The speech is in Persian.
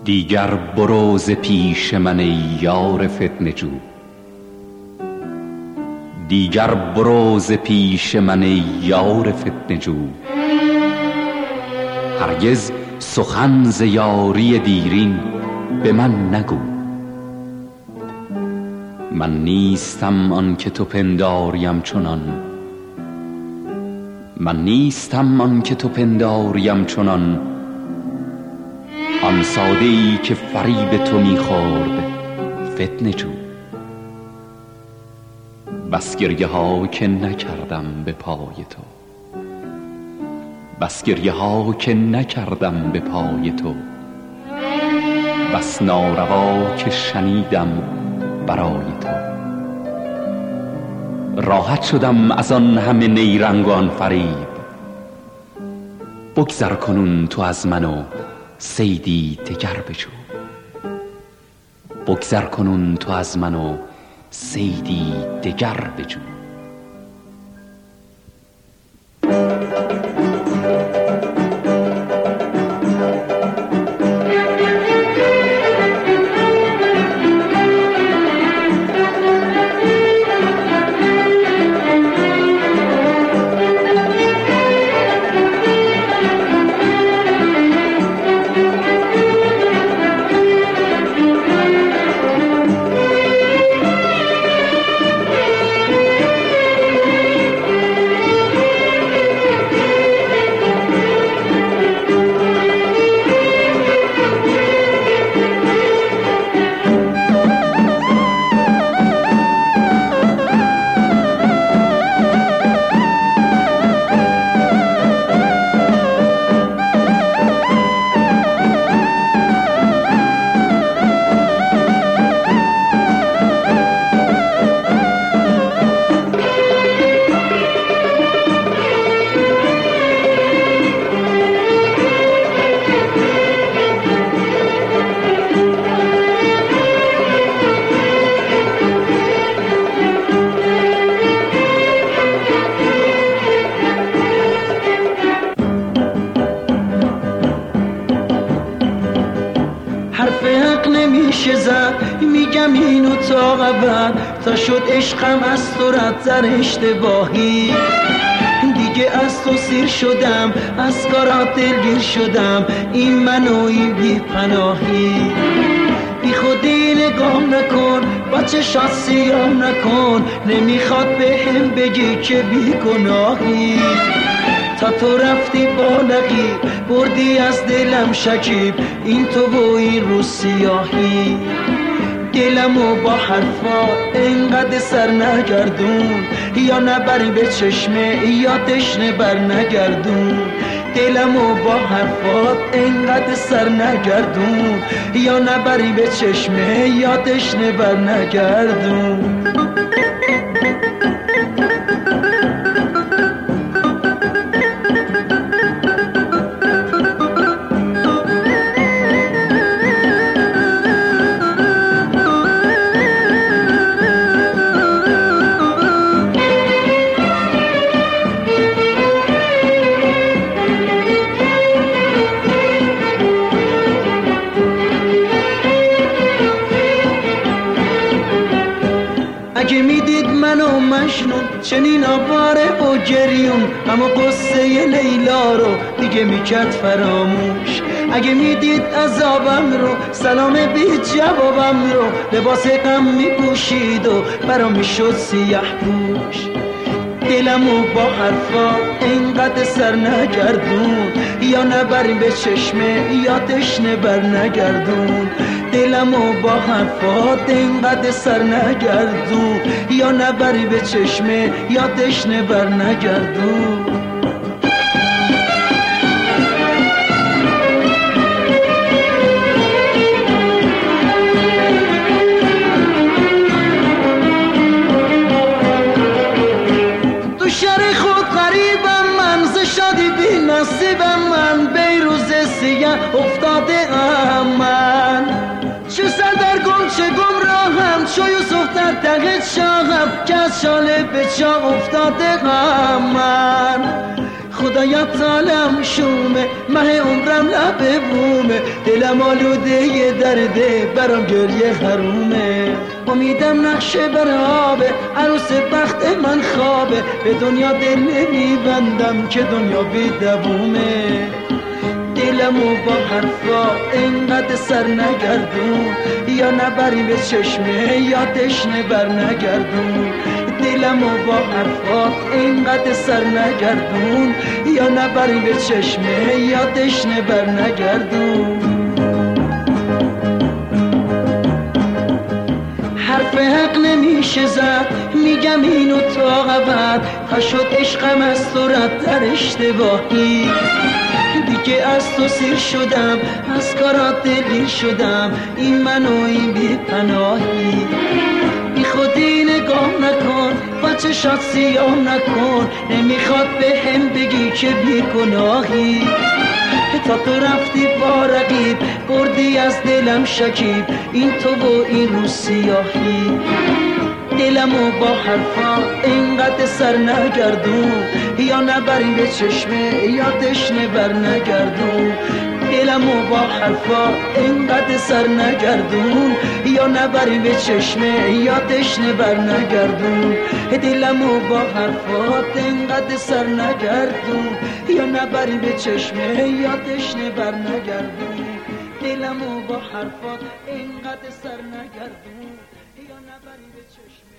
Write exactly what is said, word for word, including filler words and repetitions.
دیگر برو ز پیش من ای یار فتنه جو، دیگر برو ز پیش من ای یار فتنه جو. هرگز سخن ز یاری دیرین به من نگو، من نیستم آن که تو پنداریم چنان، من نیستم آن که تو پنداریم چنان. آن ساده ای که فریب تو میخورد فتنه جو. بس گریه ها که نکردم به پای تو، بس گریه ها که نکردم به پای تو. بس ناروا که شنیدم برای تو. راحت شدم از آن همه نیرنگ و آن فریب، بگذر کنون تو از من و صیدی دگر بجو. بگذر کنون تو از من و صیدی دگر بجو. حرف حق نمیشه زد، میگم اینو تا قبل تا شد عشقم از تو رد در اشتباهی. دیگه از تو سیر شدم، از کارات دلگیر شدم، این من و این بی پناهی. بی خودی نگاه نکن، با چشات سیاه نکن، نمیخواد به هم بگی که بی گناهی. تا تو رفتی با نقیب، بردی از دلم شکیب، این تو و این رو سیاهی. دلمو با حرفا انقدر سر نگردون، یا نبری به چشمه یا تشنه بر نگردون. دلمو با حرفات انقدر سر نگردون، یا نبری به چشمه یا تشنه بر نگردون. اگه میدید منو مجنون چنین آواره و گریون، اما قصه لیلا رو دیگه میکرد فراموش. اگه میدید عذابم رو، سلام بی جوابم رو، لباس غم میپوشید و برا میشد سیاه پوش. دلمو با حرفا اینقدر سر نگردون، یا نبری به چشمه یا تشنه بر نگردون. دلمو با حرفات اینقدر سر نگردون، یا نبری به چشمه یا تشنه بر نگردون. تو شهر خود غریبم من، ز شادی بی نصیبم من، بیروز سیاه افتاده ام من. چو سردرگم چه گمراهم، چو یوسف در ته شاهم، که از شاله به چاه افتاده ام من. خدا خدایا تالم شومه مه عمرم لبه بومه دلم آلوده یه درده برام گریه حرومه امیدم نقشه بر آبه عروس بخت من خوابه به دنیا دل نمیبندم که دنیا بی دوومه دلمو با حرفا اینقدر سر نگردون یا نبری به چشمه یا تشنه بر نگردون دلمو با حرفا اینقدر سر نگردون یا نبری به چشمه یا تشنه بر نگردون حرف حق نمیشه زد میگم اینو تا ابد تا شد عشقم از صورت در اشتباهی دیگه از تو سیر شدم از کارات دلیر شدم این منو این بی پناهی بی خودی نگاه نکن با چشات سیاه نکن نمیخواد به هم بگی که بی گناهی تا تو رفتی با رقیب بردی از دلم شکیب این تو و این رو سیاهی دلمو با حرفا اینقدر سر نگردون یا نبری به چشمه یا تشنه بر نگردون دلمو با حرفا اینقدر سر نگردون یا نبری به چشمه یا تشنه بر نگردون دلمو با حرفا اینقدر سر نگردون یا نبری به چشمه یا تشنه بر نگردون دلمو با حرفا اینقدر سر نگردون یا نبری به چشمه